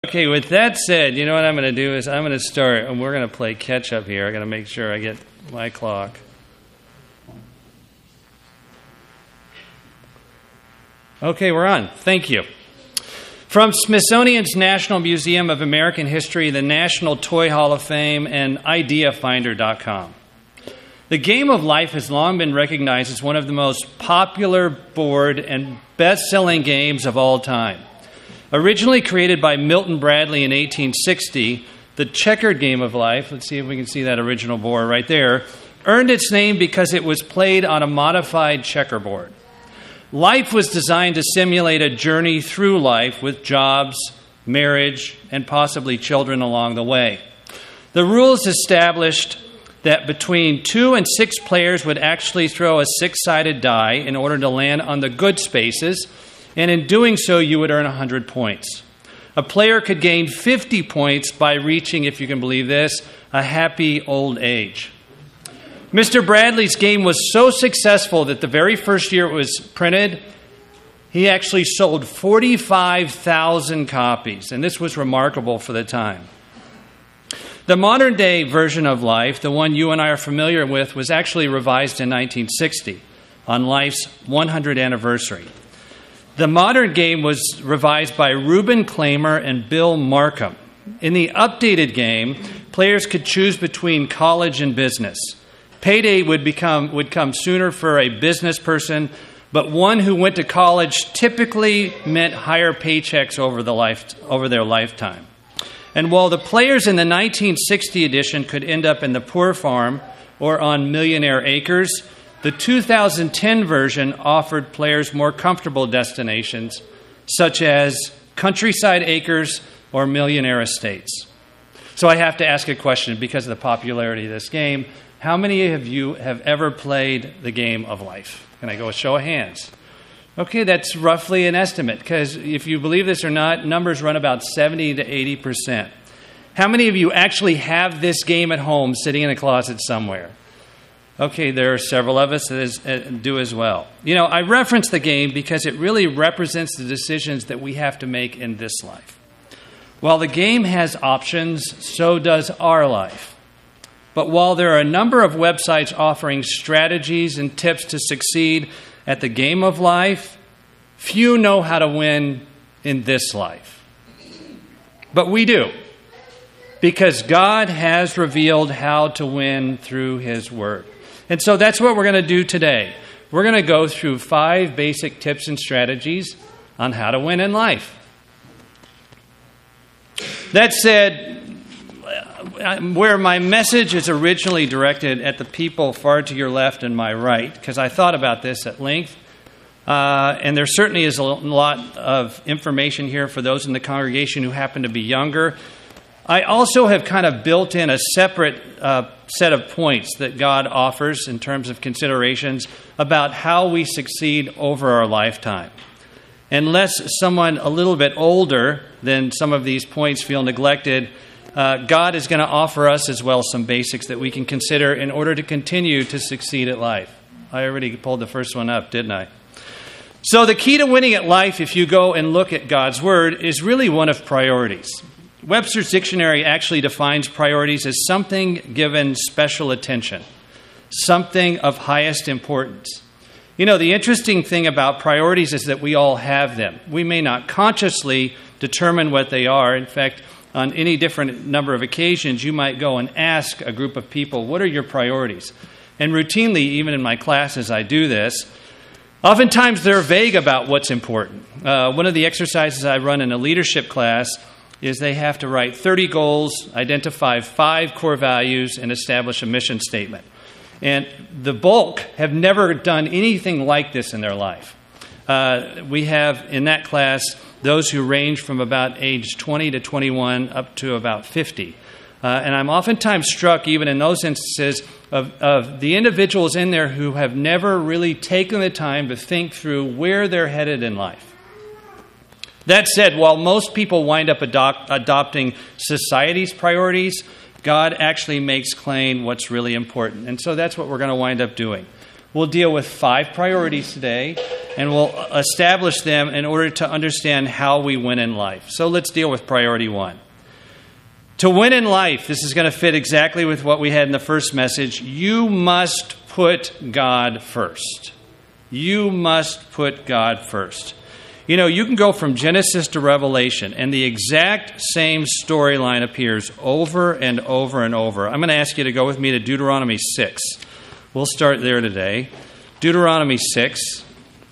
Okay, with that said, you know what I'm going to do is I'm going to start, and we're going to play catch up here. I got to make sure I get my clock. Okay, we're on. Thank you. From Smithsonian's National Museum of American History, the National Toy Hall of Fame, and IdeaFinder.com. The game of life has long been recognized as one of the most popular board and best-selling games of all time. Originally created by Milton Bradley in 1860, the checkered game of life, let's see if we can see that original board right there, earned its name because it was played on a modified checkerboard. Life was designed to simulate a journey through life with jobs, marriage, and possibly children along the way. The rules established that between 2 and 6 players would actually throw a 6-sided die in order to land on the good spaces, and in doing so, you would earn 100 points. A player could gain 50 points by reaching, if you can believe this, a happy old age. Mr. Bradley's game was so successful that the very first year it was printed, he actually sold 45,000 copies, and this was remarkable for the time. The modern-day version of Life, the one you and I are familiar with, was actually revised in 1960 on Life's 100th anniversary. The modern game was revised by Reuben Klamer and Bill Markham. In the updated game, players could choose between college and business. Payday would come sooner for a business person, but one who went to college typically meant higher paychecks over their lifetime. And while the players in the 1960 edition could end up in the poor farm or on millionaire acres, the 2010 version offered players more comfortable destinations, such as countryside acres or millionaire estates. So I have to ask a question because of the popularity of this game. How many of you have ever played the game of life? Can I go a show of hands? Okay, that's roughly an estimate, because if you believe this or not, numbers run about 70 to 80%. How many of you actually have this game at home sitting in a closet somewhere? Okay, there are several of us that do as well. You know, I reference the game because it really represents the decisions that we have to make in this life. While the game has options, so does our life. But while there are a number of websites offering strategies and tips to succeed at the game of life, few know how to win in this life. But we do, because God has revealed how to win through His Word. And so that's what we're going to do today. We're going to go through 5 basic tips and strategies on how to win in life. That said, where my message is originally directed at the people far to your left and my right, because I thought about this at length, and there certainly is a lot of information here for those in the congregation who happen to be younger. I also have kind of built in a separate set of points that God offers in terms of considerations about how we succeed over our lifetime. Unless someone a little bit older than some of these points feel neglected, God is going to offer us as well some basics that we can consider in order to continue to succeed at life. I already pulled the first one up, didn't I? So the key to winning at life, if you go and look at God's Word, is really one of priorities. Webster's Dictionary actually defines priorities as something given special attention, something of highest importance. You know, the interesting thing about priorities is that we all have them. We may not consciously determine what they are. In fact, on any different number of occasions, you might go and ask a group of people, what are your priorities? And routinely, even in my classes, I do this. Oftentimes, they're vague about what's important. One of the exercises I run in a leadership class is they have to write 30 goals, identify 5 core values, and establish a mission statement. And the bulk have never done anything like this in their life. We have, in that class, those who range from about age 20 to 21 up to about 50. And I'm oftentimes struck, even in those instances, of the individuals in there who have never really taken the time to think through where they're headed in life. That said, while most people wind up adopting society's priorities, God actually makes plain what's really important. And so that's what we're going to wind up doing. We'll deal with 5 priorities today, and we'll establish them in order to understand how we win in life. So let's deal with priority 1. To win in life, this is going to fit exactly with what we had in the first message. You must put God first. You must put God first. You know, you can go from Genesis to Revelation, and the exact same storyline appears over and over and over. I'm going to ask you to go with me to Deuteronomy 6. We'll start there today. Deuteronomy 6.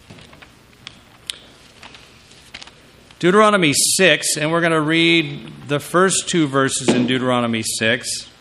Deuteronomy 6, and we're going to read the first 2 verses in Deuteronomy 6.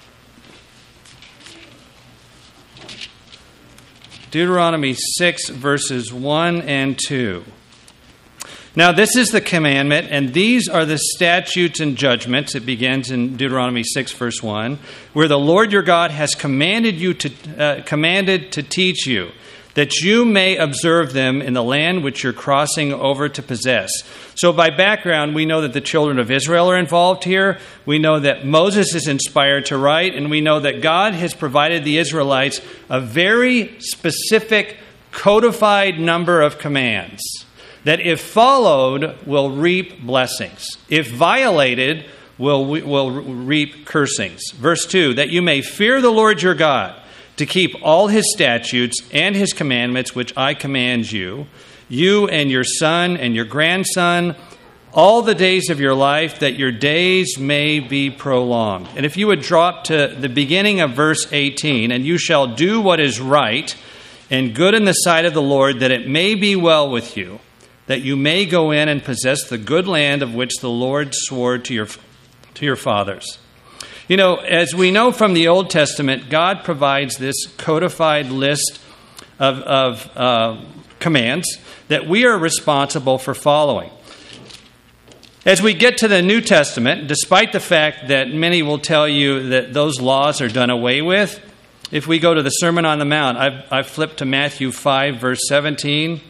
Deuteronomy 6, verses 1 and 2. Now, this is the commandment, and these are the statutes and judgments. It begins in Deuteronomy 6, verse 1, where the Lord your God has commanded to teach you, that you may observe them in the land which you're crossing over to possess. So by background, we know that the children of Israel are involved here. We know that Moses is inspired to write, and we know that God has provided the Israelites a very specific, codified number of commands that if followed, will reap blessings. If violated, will reap cursings. Verse 2, that you may fear the Lord your God, to keep all his statutes and his commandments, which I command you, you and your son and your grandson, all the days of your life, that your days may be prolonged. And if you would drop to the beginning of verse 18, and you shall do what is right and good in the sight of the Lord, that it may be well with you, that you may go in and possess the good land of which the Lord swore to your fathers. You know, as we know from the Old Testament, God provides this codified list of commands that we are responsible for following. As we get to the New Testament, despite the fact that many will tell you that those laws are done away with, if we go to the Sermon on the Mount, I've flipped to Matthew 5, verse 17.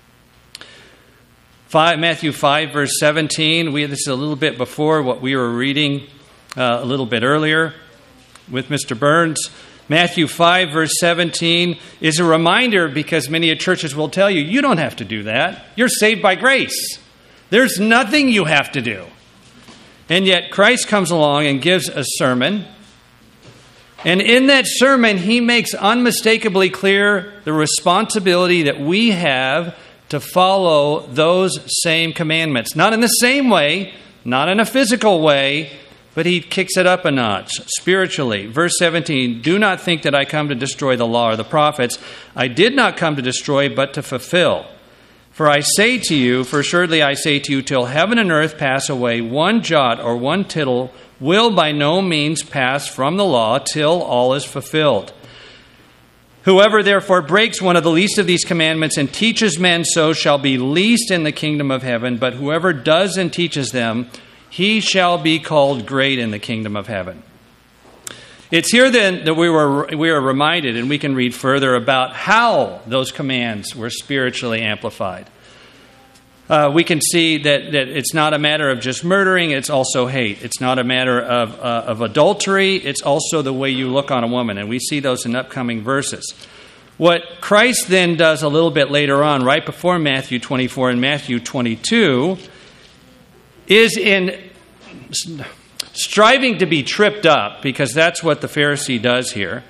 Matthew 5, verse 17. This is a little bit before what we were reading a little bit earlier with Mr. Burns. Matthew 5, verse 17 is a reminder, because many churches will tell you, you don't have to do that. You're saved by grace. There's nothing you have to do. And yet Christ comes along and gives a sermon. And in that sermon, he makes unmistakably clear the responsibility that we have to follow those same commandments. Not in the same way, not in a physical way, but he kicks it up a notch spiritually. Verse 17, do not think that I come to destroy the law or the prophets. I did not come to destroy, but to fulfill. For I say to you, for assuredly I say to you, till heaven and earth pass away, one jot or one tittle will by no means pass from the law till all is fulfilled. Whoever therefore breaks one of the least of these commandments and teaches men so shall be least in the kingdom of heaven, but whoever does and teaches them, he shall be called great in the kingdom of heaven. It's here then that we are reminded, and we can read further about how those commands were spiritually amplified. We can see that it's not a matter of just murdering, it's also hate. It's not a matter of adultery, it's also the way you look on a woman. And we see those in upcoming verses. What Christ then does a little bit later on, right before Matthew 24 and Matthew 22, is in striving to be tripped up, because that's what the Pharisee does here.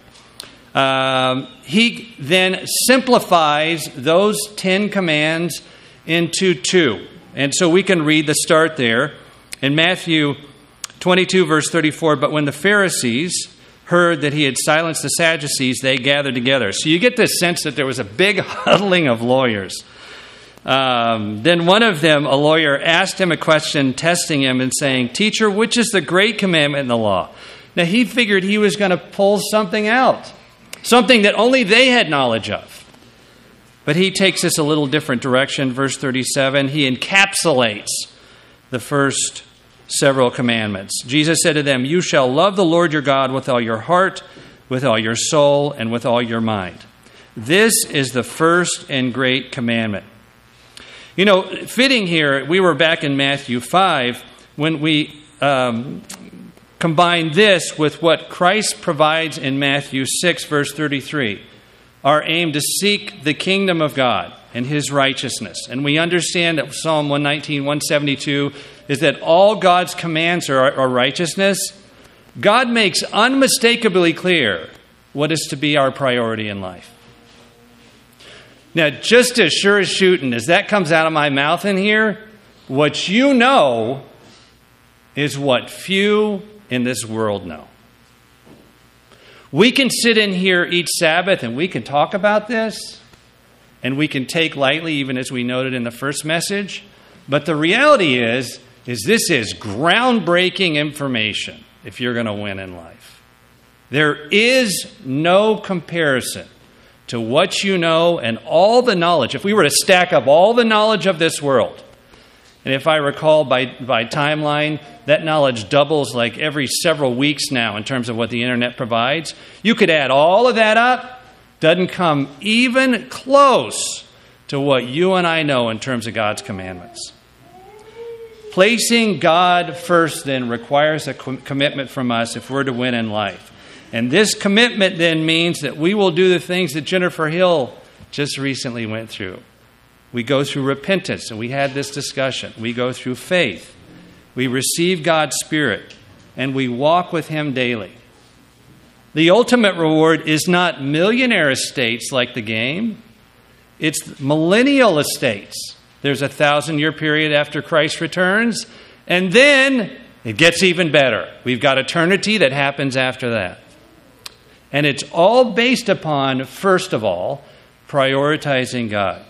He then simplifies those 10 commands into 2. And so we can read the start there. In Matthew 22, verse 34, but when the Pharisees heard that he had silenced the Sadducees, they gathered together. So you get this sense that there was a big huddling of lawyers. Then one of them, a lawyer, asked him a question, testing him and saying, Teacher, which is the great commandment in the law? Now he figured he was going to pull something out, something that only they had knowledge of. But he takes this a little different direction. Verse 37, he encapsulates the first several commandments. Jesus said to them, you shall love the Lord your God with all your heart, with all your soul, and with all your mind. This is the first and great commandment. You know, fitting here, we were back in Matthew 5 when we combine this with what Christ provides in Matthew 6, verse 33. are aimed to seek the kingdom of God and his righteousness. And we understand that Psalm 119, 172 is that all God's commands are righteousness. God makes unmistakably clear what is to be our priority in life. Now, just as sure as shooting, as that comes out of my mouth in here, what you know is what few in this world know. We can sit in here each Sabbath and we can talk about this, and we can take lightly, even as we noted in the first message. But the reality is this is groundbreaking information if you're going to win in life. There is no comparison to what you know and all the knowledge. If we were to stack up all the knowledge of this world, and if I recall by timeline, that knowledge doubles like every several weeks now in terms of what the internet provides. You could add all of that up. Doesn't come even close to what you and I know in terms of God's commandments. Placing God first then requires a commitment from us if we're to win in life. And this commitment then means that we will do the things that Jennifer Hill just recently went through. We go through repentance, and we had this discussion. We go through faith. We receive God's Spirit, and we walk with him daily. The ultimate reward is not millionaire estates like the game. It's millennial estates. There's a 1,000-year period after Christ returns, and then it gets even better. We've got eternity that happens after that. And it's all based upon, first of all, prioritizing God.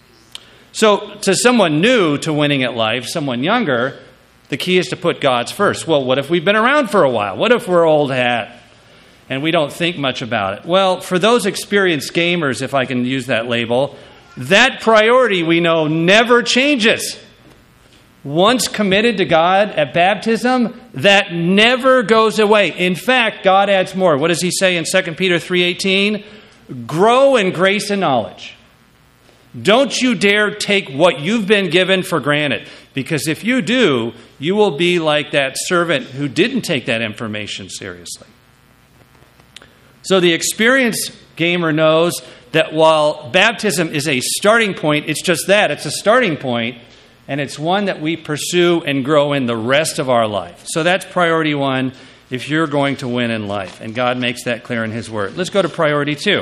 So to someone new to winning at life, someone younger, the key is to put God's first. Well, what if we've been around for a while? What if we're old hat and we don't think much about it? Well, for those experienced gamers, if I can use that label, that priority we know never changes. Once committed to God at baptism, that never goes away. In fact, God adds more. What does he say in 2 Peter 3:18? Grow in grace and knowledge. Don't you dare take what you've been given for granted, because if you do, you will be like that servant who didn't take that information seriously. So the experienced gamer knows that while baptism is a starting point, it's just that. It's a starting point, and it's one that we pursue and grow in the rest of our life. So that's priority one if you're going to win in life, and God makes that clear in his word. Let's go to priority two.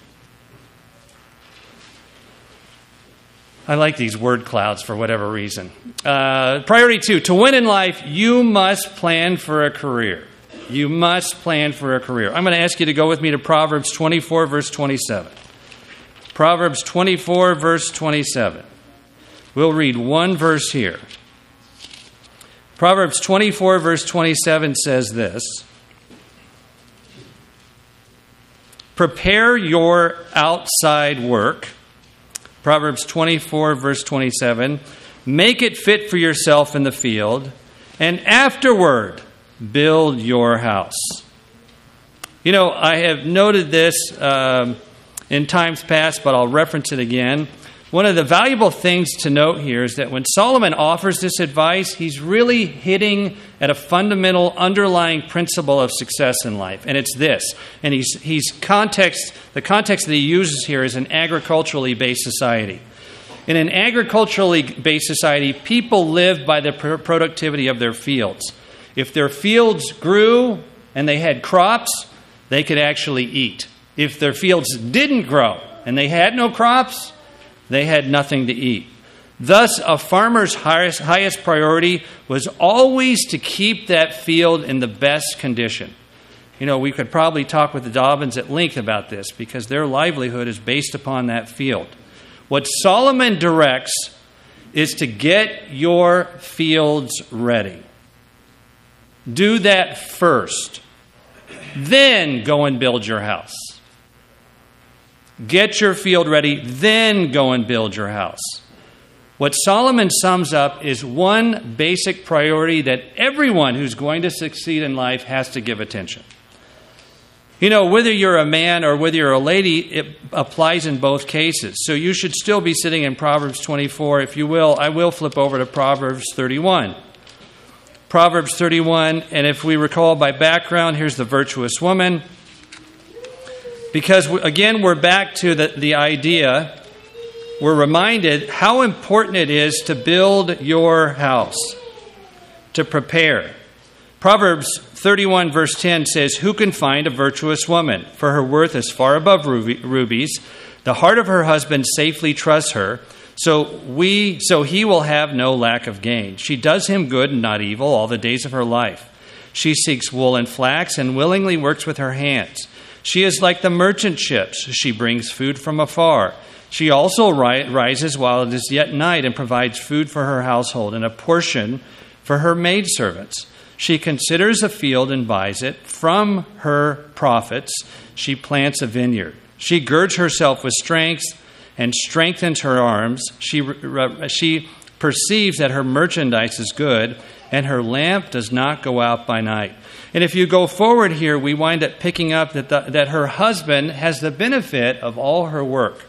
I like these word clouds for whatever reason. Priority two, to win in life, you must plan for a career. You must plan for a career. I'm going to ask you to go with me to Proverbs 24, verse 27. Proverbs 24, verse 27. We'll read one verse here. Proverbs 24, verse 27 says this: prepare your outside work. Proverbs 24, verse 27. Make it fit for yourself in the field, and afterward build your house. You know, I have noted this in times past, but I'll reference it again. One of the valuable things to note here is that when Solomon offers this advice, he's really hitting at a fundamental underlying principle of success in life, and it's this. And the context that he uses here is an agriculturally based society. In an agriculturally based society, people live by the productivity of their fields. If their fields grew and they had crops, they could actually eat. If their fields didn't grow and they had no crops, they had nothing to eat. Thus, a farmer's highest priority was always to keep that field in the best condition. You know, we could probably talk with the Dobbins at length about this because their livelihood is based upon that field. What Solomon directs is to get your fields ready. Do that first. Then go and build your house. Get your field ready, then go and build your house. What Solomon sums up is one basic priority that everyone who's going to succeed in life has to give attention. You know, whether you're a man or whether you're a lady, it applies in both cases. So you should still be sitting in Proverbs 24. If you will, I will flip over to Proverbs 31. Proverbs 31, and if we recall by background, here's the virtuous woman. Because, again, we're back to the idea, we're reminded how important it is to build your house, to prepare. Proverbs 31 verse 10 says, "Who can find a virtuous woman? For her worth is far above rubies. The heart of her husband safely trusts her, so he will have no lack of gain. She does him good and not evil all the days of her life. She seeks wool and flax and willingly works with her hands. She is like the merchant ships. She brings food from afar. She also rises while it is yet night and provides food for her household and a portion for her maidservants. She considers a field and buys it. From her profits, she plants a vineyard. She girds herself with strength and strengthens her arms. She perceives that her merchandise is good, and her lamp does not go out by night." And if you go forward here, we wind up picking up that her husband has the benefit of all her work.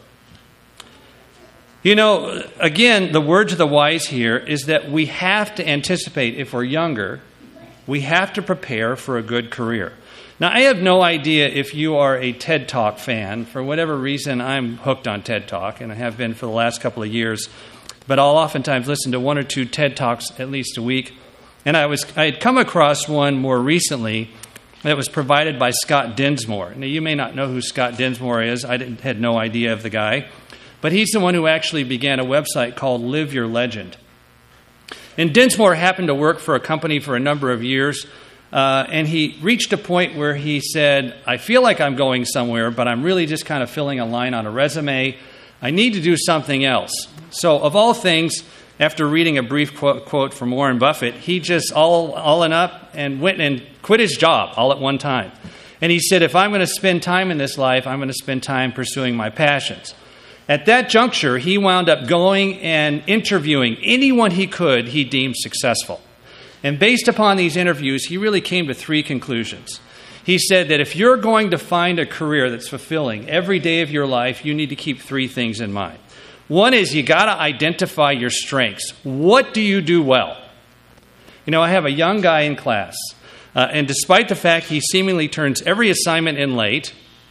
You know, again, the word to the wise here is that we have to anticipate, if we're younger, we have to prepare for a good career. Now, I have no idea if you are a TED Talk fan. For whatever reason, I'm hooked on TED Talk, and I have been for the last couple of years. But I'll oftentimes listen to one or two TED Talks at least a week. And I had come across one more recently that was provided by Scott Dinsmore. Now, you may not know who Scott Dinsmore is. I had no idea of the guy. But he's the one who actually began a website called Live Your Legend. And Dinsmore happened to work for a company for a number of years, and he reached a point where he said, "I feel like I'm going somewhere, but I'm really just kind of filling a line on a resume. I need to do something else." So, of all things, after reading a brief quote from Warren Buffett, he just all in up and went and quit his job all at one time. And he said, "If I'm going to spend time in this life, I'm going to spend time pursuing my passions." At that juncture, he wound up going and interviewing anyone he could he deemed successful. And based upon these interviews, he really came to three conclusions. He said that if you're going to find a career that's fulfilling every day of your life, you need to keep three things in mind. One is you got to identify your strengths. What do you do well? You know, I have a young guy in class, and despite the fact he seemingly turns every assignment in late,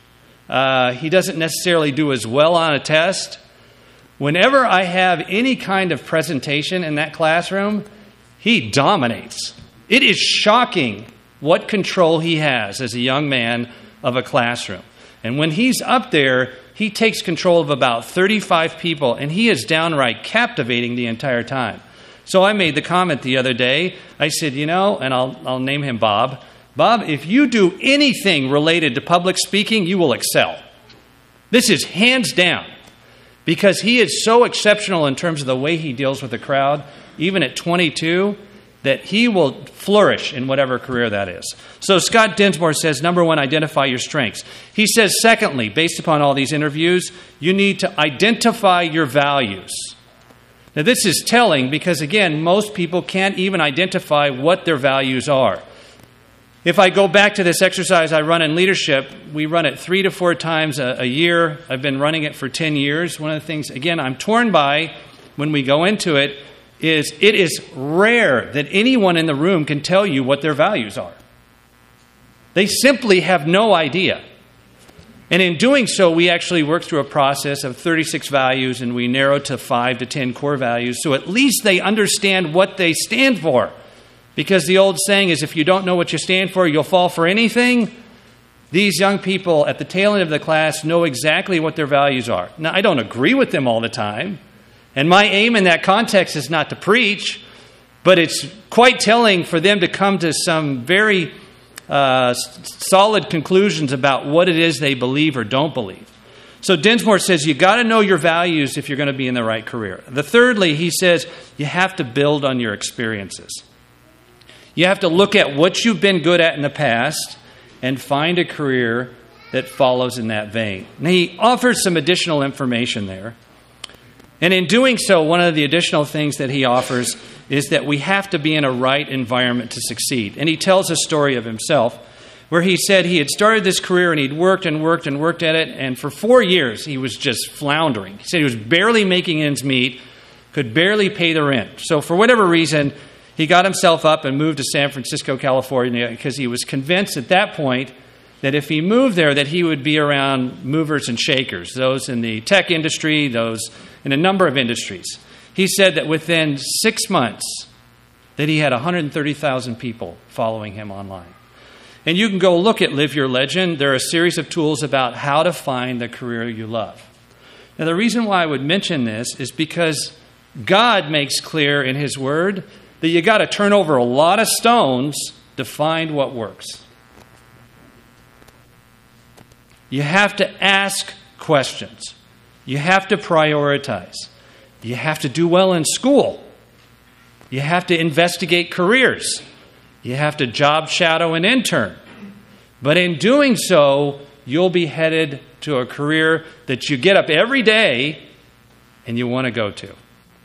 he doesn't necessarily do as well on a test. Whenever I have any kind of presentation in that classroom, he dominates. It is shocking what control he has as a young man of a classroom. And when he's up there, he takes control of about 35 people, and he is downright captivating the entire time. So I made the comment the other day. I said, you know, and I'll name him Bob. Bob, if you do anything related to public speaking, you will excel. This is hands down, because he is so exceptional in terms of the way he deals with the crowd, even at 22, that he will flourish in whatever career that is. So Scott Dinsmore says, number one, identify your strengths. He says, secondly, based upon all these interviews, you need to identify your values. Now, this is telling because, again, most people can't even identify what their values are. If I go back to this exercise I run in leadership, we run it 3 to 4 times a year. I've been running it for 10 years. One of the things, again, I'm torn by when we go into it is rare that anyone in the room can tell you what their values are. They simply have no idea. And in doing so, we actually work through a process of 36 values, and we narrow to 5 to 10 core values, so at least they understand what they stand for. Because the old saying is, if you don't know what you stand for, you'll fall for anything. These young people at the tail end of the class know exactly what their values are. Now, I don't agree with them all the time, and my aim in that context is not to preach, but it's quite telling for them to come to some very solid conclusions about what it is they believe or don't believe. So Dinsmore says you got to know your values if you're going to be in the right career. Thirdly, he says you have to build on your experiences. You have to look at what you've been good at in the past and find a career that follows in that vein. And he offers some additional information there. And in doing so, one of the additional things that he offers is that we have to be in a right environment to succeed. And he tells a story of himself where he said he had started this career and he'd worked and worked and worked at it, and for 4 years he was just floundering. He said he was barely making ends meet, could barely pay the rent. So for whatever reason, he got himself up and moved to San Francisco, California, because he was convinced at that point that if he moved there, that he would be around movers and shakers, those in the tech industry, those in a number of industries. He said that within 6 months that he had 130,000 people following him online. And you can go look at Live Your Legend. There are a series of tools about how to find the career you love. Now, the reason why I would mention this is because God makes clear in His Word that you got to turn over a lot of stones to find what works. You have to ask questions. You have to prioritize. You have to do well in school. You have to investigate careers. You have to job shadow and intern. But in doing so, you'll be headed to a career that you get up every day and you want to go to.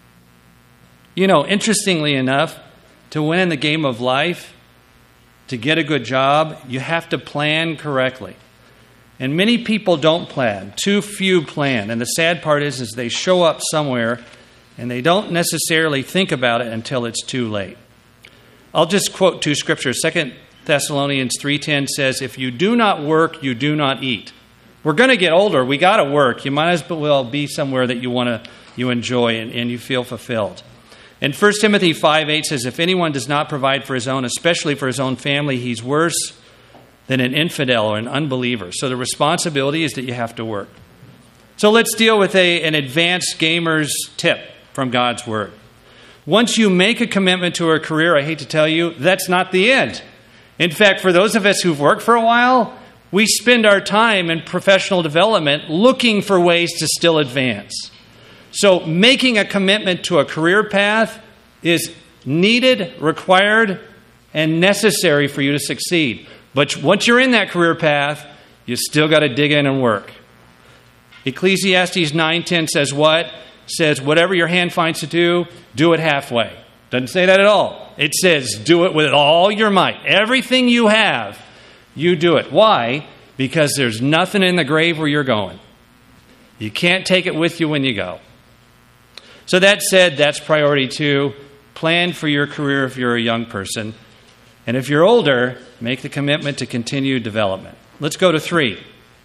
You know, interestingly enough, to win in the game of life, to get a good job, you have to plan correctly. And many people don't plan. Too few plan. And the sad part is they show up somewhere and they don't necessarily think about it until it's too late. I'll just quote 2 scriptures. 2 Thessalonians 3:10 says, if you do not work, you do not eat. We're going to get older. We got to work. You might as well be somewhere that you enjoy and you feel fulfilled. And 1 Timothy 5:8 says, if anyone does not provide for his own, especially for his own family, he's worse than an infidel or an unbeliever. So the responsibility is that you have to work. So let's deal with an advanced gamer's tip from God's Word. Once you make a commitment to a career, I hate to tell you, that's not the end. In fact, for those of us who've worked for a while, we spend our time in professional development looking for ways to still advance. So making a commitment to a career path is needed, required, and necessary for you to succeed. But once you're in that career path, you still got to dig in and work. Ecclesiastes 9:10 says what? Says whatever your hand finds to do, do it halfway. Doesn't say that at all. It says do it with all your might. Everything you have, you do it. Why? Because there's nothing in the grave where you're going. You can't take it with you when you go. So that said, that's priority 2. Plan for your career if you're a young person. And if you're older, make the commitment to continue development. Let's go to 3.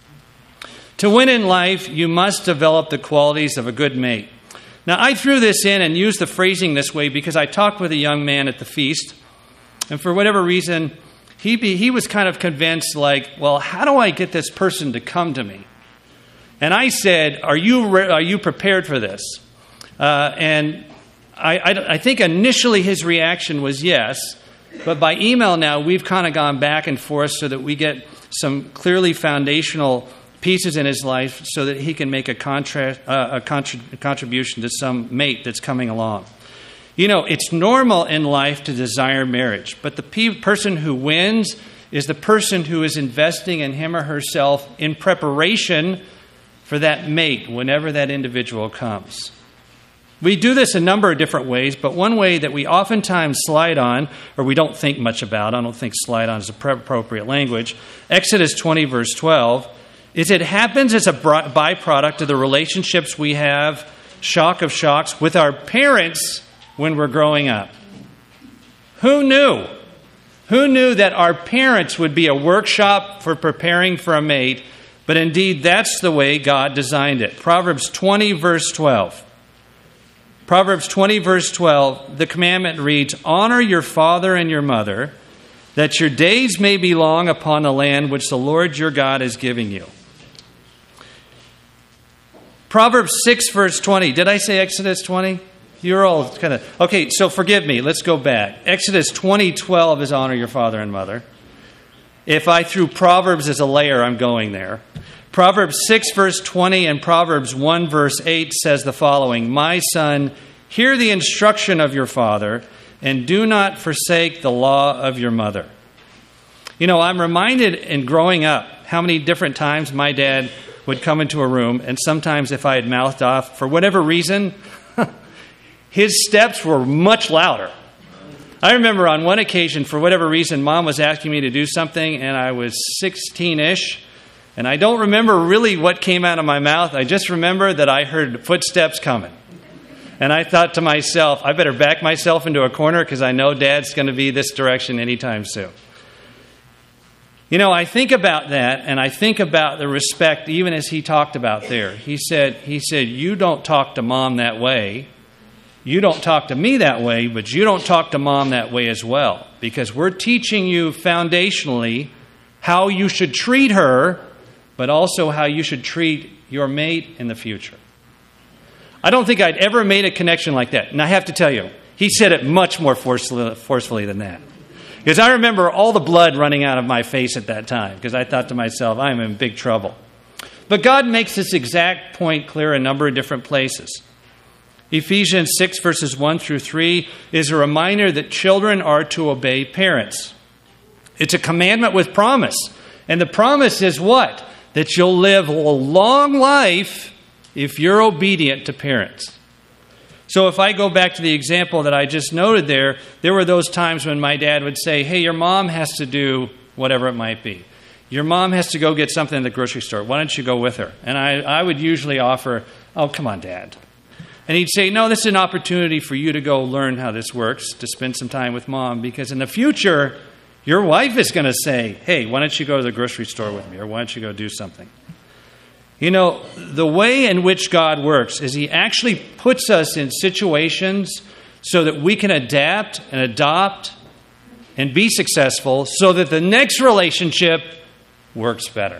To win in life, you must develop the qualities of a good mate. Now, I threw this in and used the phrasing this way because I talked with a young man at the feast. And for whatever reason, he was kind of convinced, like, well, how do I get this person to come to me? And I said, are you prepared for this? And I think initially his reaction was yes. But by email now, we've kind of gone back and forth so that we get some clearly foundational pieces in his life so that he can make a contribution to some mate that's coming along. You know, it's normal in life to desire marriage, but the person who wins is the person who is investing in him or herself in preparation for that mate whenever that individual comes. We do this a number of different ways, but one way that we oftentimes slide on, or we don't think much about, I don't think slide on is appropriate language, Exodus 20, verse 12, is it happens as a byproduct of the relationships we have, shock of shocks, with our parents when we're growing up. Who knew? Who knew that our parents would be a workshop for preparing for a mate? But indeed, that's the way God designed it. Proverbs 20, verse 12. Proverbs 20, verse 12, the commandment reads, honor your father and your mother, that your days may be long upon the land which the Lord your God is giving you. Proverbs 6, verse 20. Did I say Exodus 20? You're all kind of... Okay, so forgive me. Let's go back. Exodus 20:12 is honor your father and mother. If I threw Proverbs as a layer, I'm going there. Proverbs 6, verse 20 and Proverbs 1, verse 8 says the following, my son, hear the instruction of your father, and do not forsake the law of your mother. You know, I'm reminded in growing up how many different times my dad would come into a room, and sometimes if I had mouthed off, for whatever reason, his steps were much louder. I remember on one occasion, for whatever reason, Mom was asking me to do something, and I was 16-ish, and I don't remember really what came out of my mouth. I just remember that I heard footsteps coming. And I thought to myself, I better back myself into a corner because I know Dad's going to be this direction anytime soon. I think about that, and I think about the respect, even as he talked about there. He said, you don't talk to mom that way. You don't talk to me that way, but you don't talk to mom that way as well. Because we're teaching you foundationally how you should treat her, but also how you should treat your mate in the future. I don't think I'd ever made a connection like that. And I have to tell you, he said it much more forcefully than that. Because I remember all the blood running out of my face at that time, because I thought to myself, I'm in big trouble. But God makes this exact point clear in a number of different places. Ephesians 6, verses 1 through 3 is a reminder that children are to obey parents. It's a commandment with promise. And the promise is what? That you'll live a long life if you're obedient to parents. So if I go back to the example that I just noted there were those times when my dad would say, hey, your mom has to do whatever it might be. Your mom has to go get something at the grocery store. Why don't you go with her? And I would usually offer, oh, come on, Dad. And he'd say, no, this is an opportunity for you to go learn how this works, to spend some time with mom, because in the future, your wife is going to say, hey, why don't you go to the grocery store with me, or why don't you go do something? The way in which God works is he actually puts us in situations so that we can adapt and adopt and be successful so that the next relationship works better.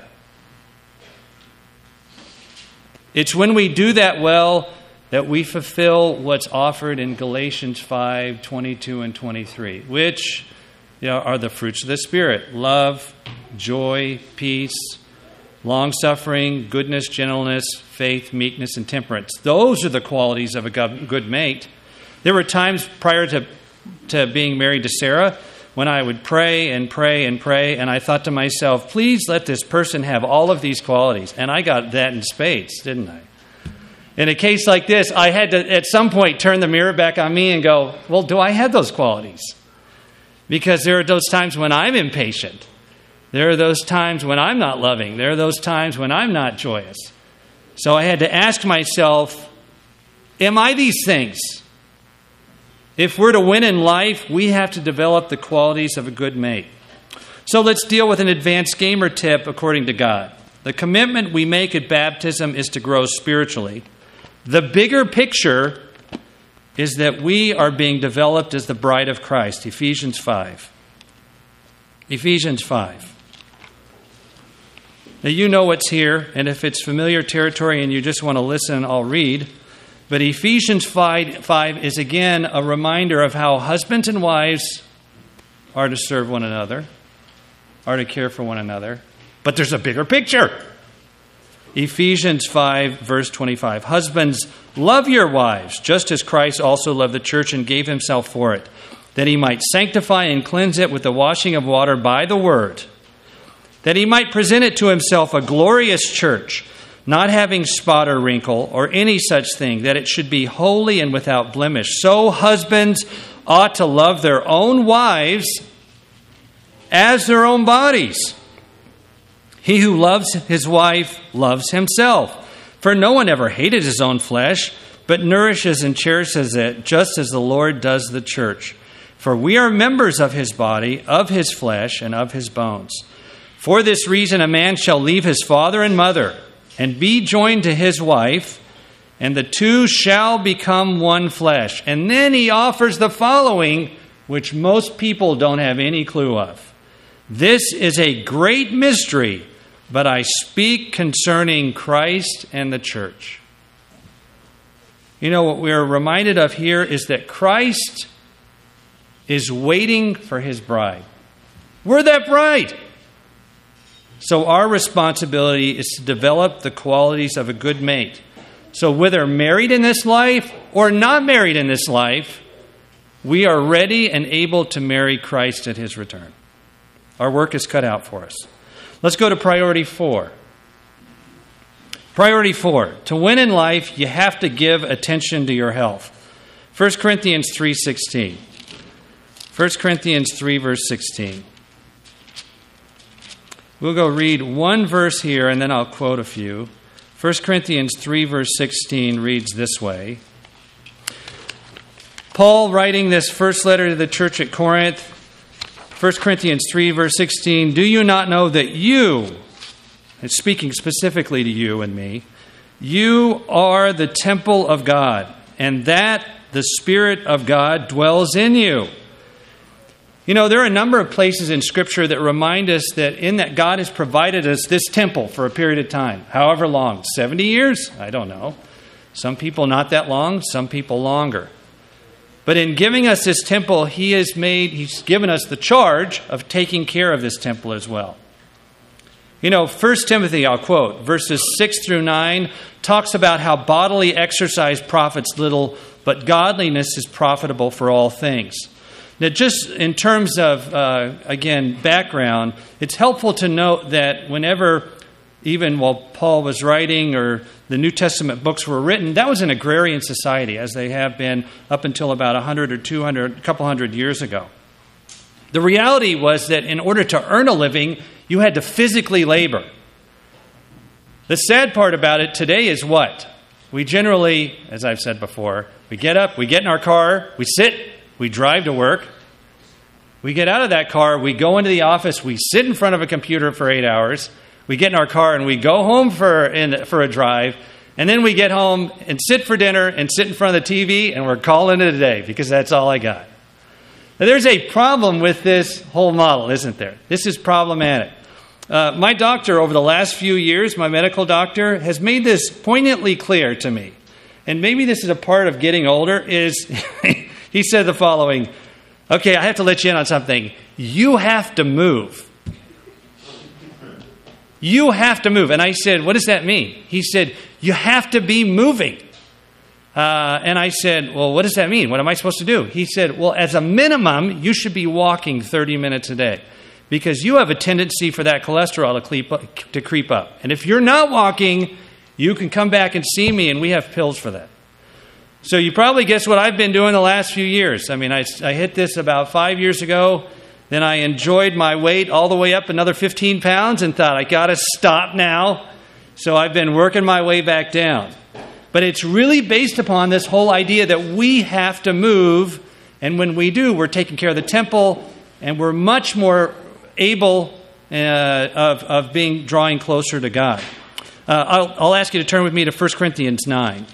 It's when we do that well that we fulfill what's offered in Galatians 5, 22 and 23, which are the fruits of the Spirit: love, joy, peace, long-suffering, goodness, gentleness, faith, meekness, and temperance. Those are the qualities of a good mate. There were times prior to being married to Sarah when I would pray and pray and pray, and I thought to myself, please let this person have all of these qualities. And I got that in spades, didn't I? In a case like this, I had to, at some point, turn the mirror back on me and go, well, do I have those qualities? Because there are those times when I'm impatient. There are those times when I'm not loving. There are those times when I'm not joyous. So I had to ask myself, am I these things? If we're to win in life, we have to develop the qualities of a good mate. So let's deal with an advanced gamer tip according to God. The commitment we make at baptism is to grow spiritually. The bigger picture is that we are being developed as the bride of Christ. Ephesians 5. Ephesians 5. Now, you know what's here, and if it's familiar territory and you just want to listen, I'll read. But Ephesians 5 is again a reminder of how husbands and wives are to serve one another, are to care for one another. But there's a bigger picture. Ephesians 5, verse 25. Husbands, love your wives, just as Christ also loved the church and gave himself for it, that he might sanctify and cleanse it with the washing of water by the word, that he might present it to himself a glorious church, not having spot or wrinkle or any such thing, that it should be holy and without blemish. So husbands ought to love their own wives as their own bodies. He who loves his wife loves himself. For no one ever hated his own flesh, but nourishes and cherishes it, just as the Lord does the church. For we are members of his body, of his flesh, and of his bones. For this reason a man shall leave his father and mother, and be joined to his wife, and the two shall become one flesh. And then he offers the following, which most people don't have any clue of. This is a great mystery, but I speak concerning Christ and the church. What we're reminded of here is that Christ is waiting for his bride. We're that bride. So our responsibility is to develop the qualities of a good mate. So whether married in this life or not married in this life, we are ready and able to marry Christ at his return. Our work is cut out for us. Let's go to priority 4. Priority 4. To win in life, you have to give attention to your health. 1 Corinthians 3:16. 1 Corinthians 3, verse 16. We'll go read one verse here, and then I'll quote a few. 1 Corinthians 3, verse 16 reads this way. Paul, writing this first letter to the church at Corinth, 1 Corinthians 3, verse 16, do you not know that you, it's speaking specifically to you and me, you are the temple of God, and that the Spirit of God dwells in you. You know, there are a number of places in Scripture that remind us that in that God has provided us this temple for a period of time. However long, 70 years? I don't know. Some people not that long, some people longer. But in giving us this temple, He's given us the charge of taking care of this temple as well. You know, 1 Timothy, I'll quote, verses 6 through 9, talks about how bodily exercise profits little, but godliness is profitable for all things. Now, just in terms of, again, background, it's helpful to note that whenever, even while Paul was writing or the New Testament books were written, that was an agrarian society, as they have been up until about 100 or 200, a couple hundred years ago. The reality was that in order to earn a living, you had to physically labor. The sad part about it today is what? We generally, as I've said before, we get up, we get in our car, we sit, we drive to work. We get out of that car, we go into the office, we sit in front of a computer for 8 hours. We get in our car and we go home for a drive. And then we get home and sit for dinner and sit in front of the TV and we're calling it a day because that's all I got. Now, there's a problem with this whole model, isn't there? This is problematic. My doctor over the last few years, my medical doctor, has made this poignantly clear to me. And maybe this is a part of getting older, is he said the following, okay, I have to let you in on something. You have to move. You have to move. And I said, what does that mean? He said, you have to be moving. And I said, well, what does that mean? What am I supposed to do? He said, well, as a minimum, you should be walking 30 minutes a day because you have a tendency for that cholesterol to creep up. And if you're not walking, you can come back and see me, and we have pills for that. So you probably guess what I've been doing the last few years. I mean, I hit this about 5 years ago. Then I enjoyed my weight all the way up another 15 pounds and thought, I got to stop now. So I've been working my way back down. But it's really based upon this whole idea that we have to move. And when we do, we're taking care of the temple, and we're much more able of drawing closer to God. I'll ask you to turn with me to 1 Corinthians 9.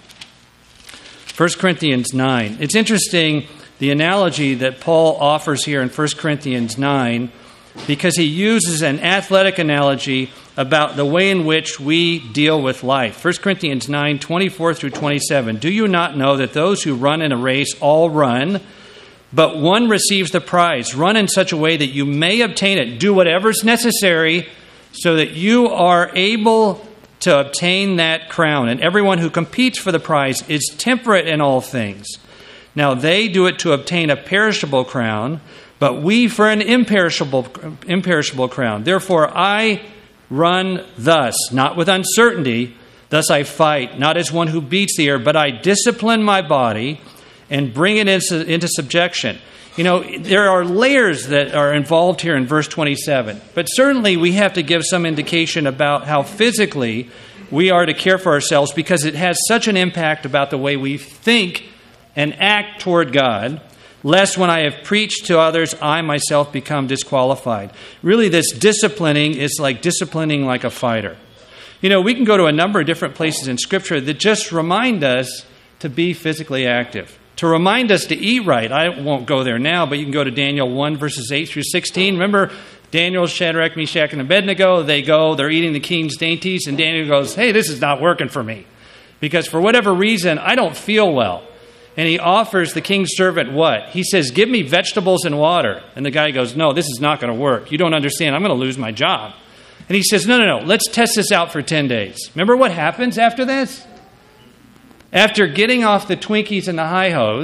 1 Corinthians 9. It's interesting, the analogy that Paul offers here in 1 Corinthians 9, because he uses an athletic analogy about the way in which we deal with life. 1 Corinthians 9, 24 through 27. Do you not know that those who run in a race all run, but one receives the prize? Run in such a way that you may obtain it. Do whatever's necessary so that you are able to obtain that crown. And everyone who competes for the prize is temperate in all things. Now they do it to obtain a perishable crown, but we for an imperishable crown. Therefore I run thus, not with uncertainty. Thus I fight, not as one who beats the air, but I discipline my body and bring it into subjection. You know, there are layers that are involved here in verse 27. But certainly we have to give some indication about how physically we are to care for ourselves, because it has such an impact about the way we think and act toward God, lest when I have preached to others, I myself become disqualified. Really, this disciplining is like disciplining like a fighter. You know, we can go to a number of different places in Scripture that just remind us to be physically active, to remind us to eat right. I won't go there now, but you can go to Daniel 1, verses 8 through 16. Remember, Daniel, Shadrach, Meshach, and Abednego, they're eating the king's dainties, and Daniel goes, hey, this is not working for me, because for whatever reason, I don't feel well. And he offers the king's servant what? He says, give me vegetables and water. And the guy goes, no, this is not going to work. You don't understand. I'm going to lose my job. And he says, no, let's test this out for 10 days. Remember what happens after this? After getting off the Twinkies and the hi-hos,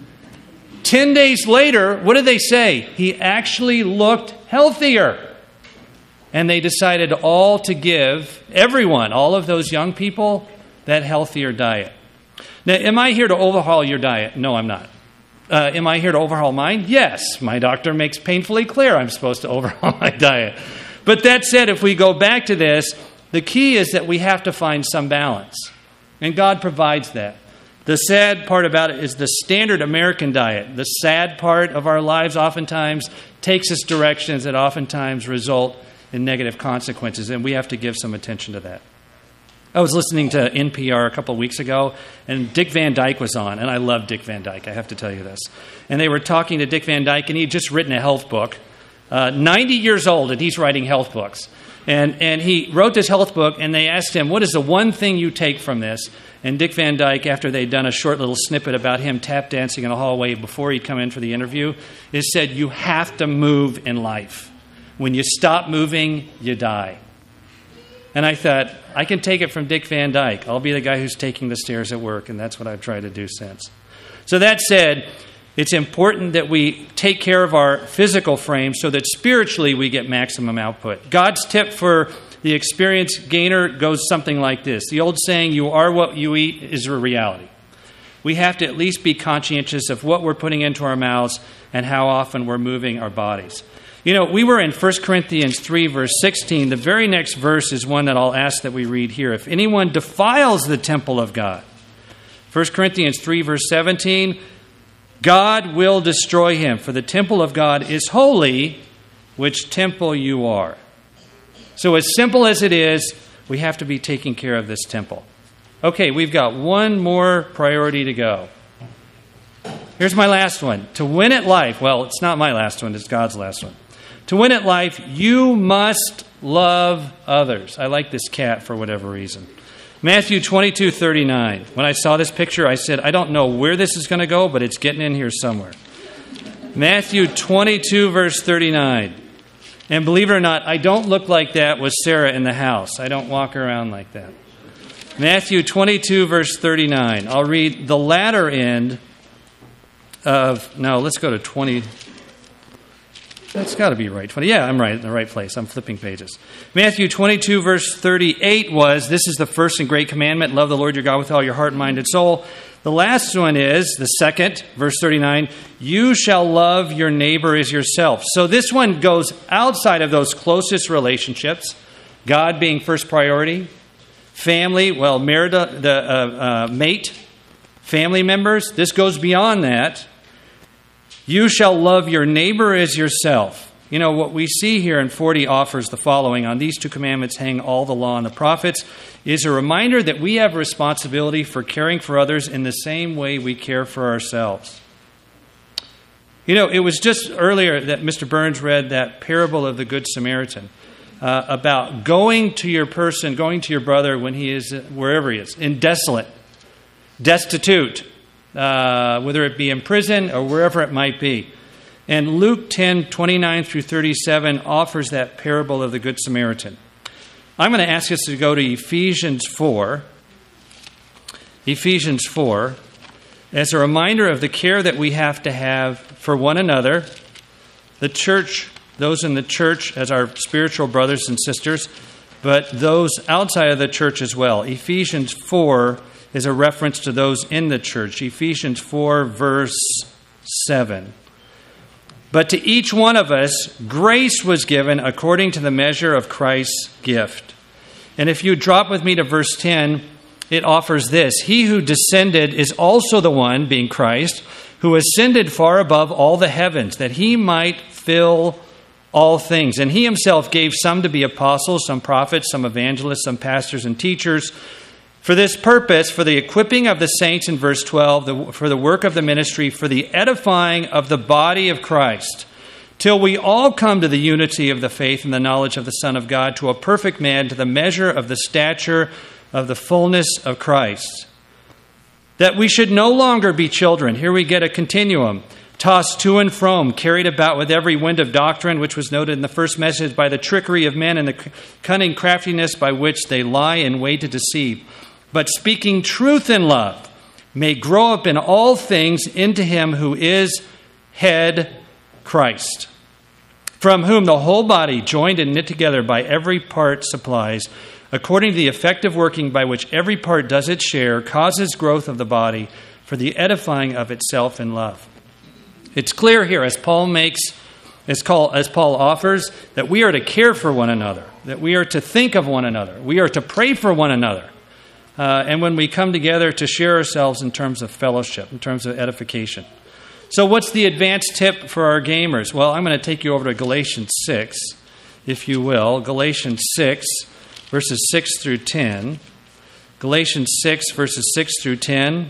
10 days later, what did they say? He actually looked healthier. And they decided all to give everyone, all of those young people, that healthier diet. Now, am I here to overhaul your diet? No, I'm not. Am I here to overhaul mine? Yes. My doctor makes painfully clear I'm supposed to overhaul my diet. But that said, if we go back to this, the key is that we have to find some balance. And God provides that. The sad part about it is the standard American diet. The sad part of our lives oftentimes takes us directions that oftentimes result in negative consequences, and we have to give some attention to that. I was listening to NPR a couple of weeks ago, and Dick Van Dyke was on, and I love Dick Van Dyke, I have to tell you this. And they were talking to Dick Van Dyke, and he had just written a health book. 90 years old, and he's writing health books. And he wrote this health book, and they asked him, what is the one thing you take from this? And Dick Van Dyke, after they'd done a short little snippet about him tap dancing in a hallway before he'd come in for the interview, is said, you have to move in life. When you stop moving, you die. And I thought, I can take it from Dick Van Dyke. I'll be the guy who's taking the stairs at work, and that's what I've tried to do since. So that said, it's important that we take care of our physical frame so that spiritually we get maximum output. God's tip for the experienced gainer goes something like this. The old saying, you are what you eat, is a reality. We have to at least be conscientious of what we're putting into our mouths and how often we're moving our bodies. You know, we were in 1 Corinthians 3, verse 16. The very next verse is one that I'll ask that we read here. If anyone defiles the temple of God, 1 Corinthians 3, verse 17, God will destroy him, for the temple of God is holy, which temple you are. So as simple as it is, we have to be taking care of this temple. Okay, we've got one more priority to go. Here's my last one. To win at life, well, it's not my last one, it's God's last one. To win at life, you must love others. I like this cat for whatever reason. Matthew 22:39. When I saw this picture, I said, I don't know where this is going to go, but it's getting in here somewhere. Matthew 22, verse 39. And believe it or not, I don't look like that with Sarah in the house. I don't walk around like that. Matthew 22, verse 39. I'll read the latter end of... No, let's go to 20... That's got to be right. 20. Yeah, I'm right in the right place. I'm flipping pages. Matthew 22, verse 38 was, this is the first and great commandment, love the Lord your God with all your heart, mind, and soul. The last one is, the second, verse 39, you shall love your neighbor as yourself. So this one goes outside of those closest relationships, God being first priority, family, well, mate, family members. This goes beyond that. You shall love your neighbor as yourself. You know, what we see here in 40 offers the following. On these two commandments hang all the law and the prophets, is a reminder that we have a responsibility for caring for others in the same way we care for ourselves. You know, it was just earlier that Mr. Burns read that parable of the Good Samaritan about going to your brother when he is, wherever he is, in destitute, whether it be in prison or wherever it might be. And Luke 10:29 through 37 offers that parable of the Good Samaritan. I'm going to ask us to go to Ephesians 4. Ephesians 4, as a reminder of the care that we have to have for one another, the church, those in the church as our spiritual brothers and sisters, but those outside of the church as well. Ephesians 4 is a reference to those in the church. Ephesians 4, verse 7. But to each one of us, grace was given according to the measure of Christ's gift. And if you drop with me to verse 10, it offers this. He who descended is also the one, being Christ, who ascended far above all the heavens, that he might fill all things. And he himself gave some to be apostles, some prophets, some evangelists, some pastors and teachers, for this purpose, for the equipping of the saints in verse 12, for the work of the ministry, for the edifying of the body of Christ, till we all come to the unity of the faith and the knowledge of the Son of God, to a perfect man, to the measure of the stature of the fullness of Christ. That we should no longer be children. Here we get a continuum. Tossed to and from, carried about with every wind of doctrine, which was noted in the first message, by the trickery of men and the cunning craftiness by which they lie in wait to deceive. But speaking truth in love, may grow up in all things into him who is head, Christ, from whom the whole body, joined and knit together by every part supplies, according to the effective working by which every part does its share, causes growth of the body for the edifying of itself in love. It's clear here, as Paul offers, that we are to care for one another, that we are to think of one another, we are to pray for one another. and when we come together to share ourselves in terms of fellowship, in terms of edification. So what's the advanced tip for our gamers? Well, I'm going to take you over to Galatians 6, if you will. Galatians 6, verses 6 through 10. Galatians 6, verses 6 through 10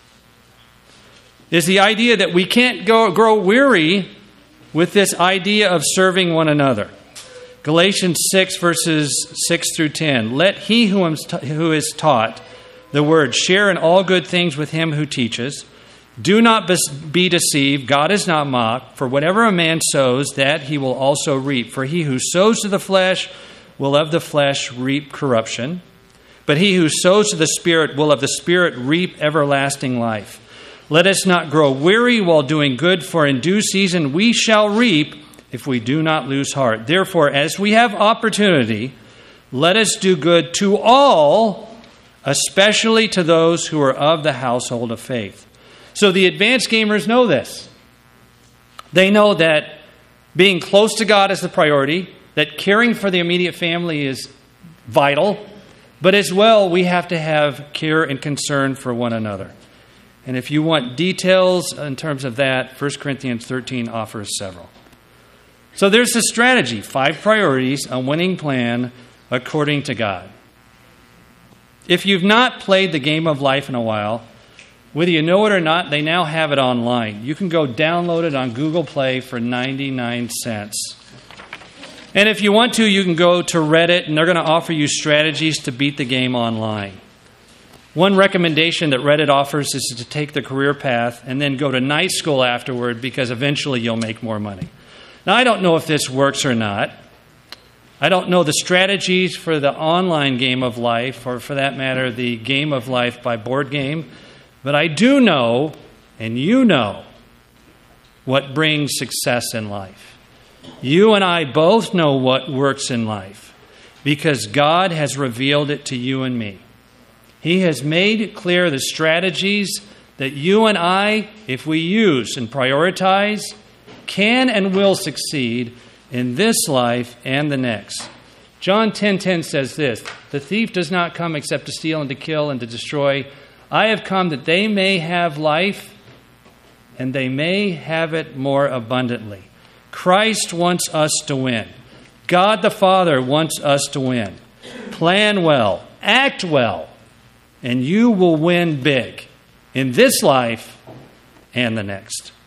is the idea that we can't grow weary with this idea of serving one another. Galatians 6, verses 6 through 10. Let he who is taught the word share in all good things with him who teaches. Do not be deceived. God is not mocked. For whatever a man sows, that he will also reap. For he who sows to the flesh will of the flesh reap corruption. But he who sows to the Spirit will of the Spirit reap everlasting life. Let us not grow weary while doing good, for in due season we shall reap if we do not lose heart. Therefore, as we have opportunity, let us do good to all, especially to those who are of the household of faith. So the advanced gamers know this. They know that being close to God is the priority, that caring for the immediate family is vital, but as well, we have to have care and concern for one another. And if you want details in terms of that, 1 Corinthians 13 offers several. So there's the strategy, 5 priorities, a winning plan according to God. If you've not played the game of life in a while, whether you know it or not, they now have it online. You can go download it on Google Play for 99 cents. And if you want to, you can go to Reddit, and they're going to offer you strategies to beat the game online. One recommendation that Reddit offers is to take the career path and then go to night school afterward, because eventually you'll make more money. Now, I don't know if this works or not. I don't know the strategies for the online game of life, or for that matter, the game of life by board game. But I do know, and you know, what brings success in life. You and I both know what works in life, because God has revealed it to you and me. He has made clear the strategies that you and I, if we use and prioritize, can and will succeed in this life and the next. John 10:10 says this, "The thief does not come except to steal and to kill and to destroy. I have come that they may have life, and they may have it more abundantly." Christ wants us to win. God the Father wants us to win. Plan well, act well, and you will win big in this life and the next.